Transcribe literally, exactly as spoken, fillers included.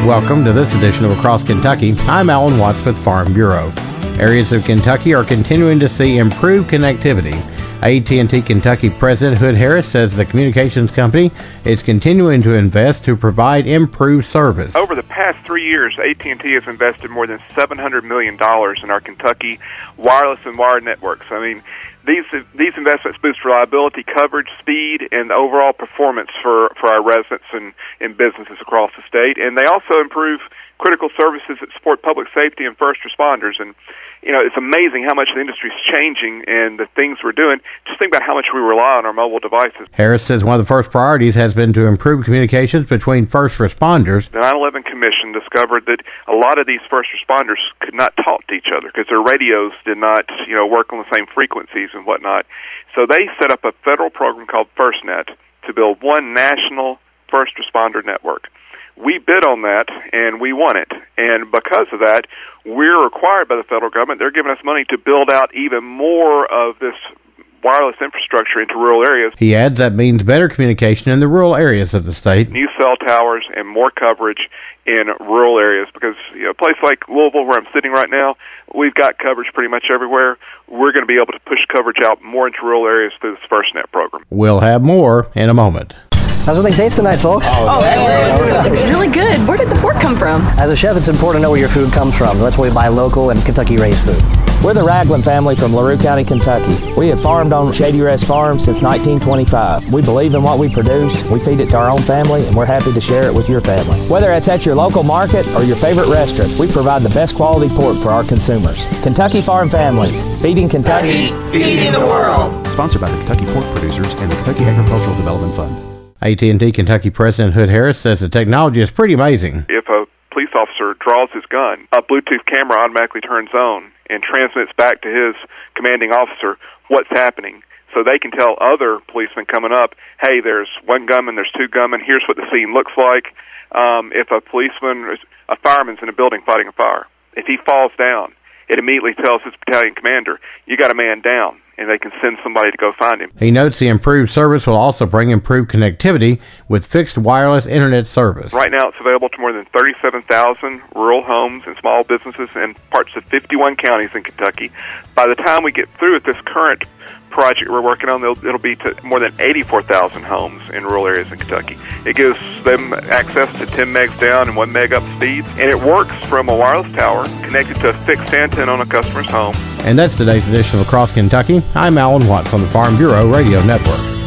Welcome to this edition of Across Kentucky. I'm Alan Watts with Farm Bureau. Areas of Kentucky are continuing to see improved connectivity. A T and T Kentucky President Hood Harris says the communications company is continuing to invest to provide improved service. Over the past three years, A T and T has invested more than seven hundred million dollars in our Kentucky wireless and wired networks. I mean, these these investments boost reliability, coverage, speed, and overall performance for, for our residents and, and businesses across the state. And they also improve critical services that support public safety and first responders. And you know, it's amazing how much the industry is changing and the things we're doing. Just think about how much we rely on our mobile devices. Harris says one of the first priorities has been to improve communications between first responders. The nine eleven Commission discovered that a lot of these first responders could not talk to each other because their radios did not, you know, work on the same frequencies and whatnot. So they set up a federal program called FirstNet to build one national first responder network. We bid on that, and we won it. And because of that, we're required by the federal government. They're giving us money to build out even more of this wireless infrastructure into rural areas. He adds that means better communication in the rural areas of the state. New cell towers and more coverage in rural areas because, you know, a place like Louisville, where I'm sitting right now, we've got coverage pretty much everywhere. We're going to be able to push coverage out more into rural areas through this FirstNet program. We'll have more in a moment. How's everything taste tonight, folks? Oh, excellent. It's really good. Where did the pork come from? As a chef, it's important to know where your food comes from. That's why we buy local and Kentucky-raised food. We're the Ragland family from LaRue County, Kentucky. We have farmed on Shady Rest Farm since nineteen twenty-five. We believe in what we produce, we feed it to our own family, and we're happy to share it with your family. Whether it's at your local market or your favorite restaurant, we provide the best quality pork for our consumers. Kentucky Farm Families, feeding Kentucky, feeding the world. Sponsored by the Kentucky Pork Producers and the Kentucky Agricultural Development Fund. A T and T Kentucky President Hood Harris says the technology is pretty amazing. If a police officer draws his gun, a Bluetooth camera automatically turns on and transmits back to his commanding officer what's happening. So they can tell other policemen coming up, hey, there's one gunman, there's two gunmen, here's what the scene looks like. Um, if a policeman, a fireman's in a building fighting a fire, if he falls down, it immediately tells his battalion commander, you got a man down, and they can send somebody to go find him. He notes the improved service will also bring improved connectivity with fixed wireless internet service. Right now it's available to more than thirty-seven thousand rural homes and small businesses in parts of fifty-one counties in Kentucky. By the time we get through with this current project we're working on, it'll be to more than eighty-four thousand homes in rural areas in Kentucky. It gives them access to ten megs down and one meg up speeds, and it works from a wireless tower connected to a fixed antenna on a customer's home. And that's today's edition of Across Kentucky. I'm Alan Watts on the Farm Bureau Radio Network.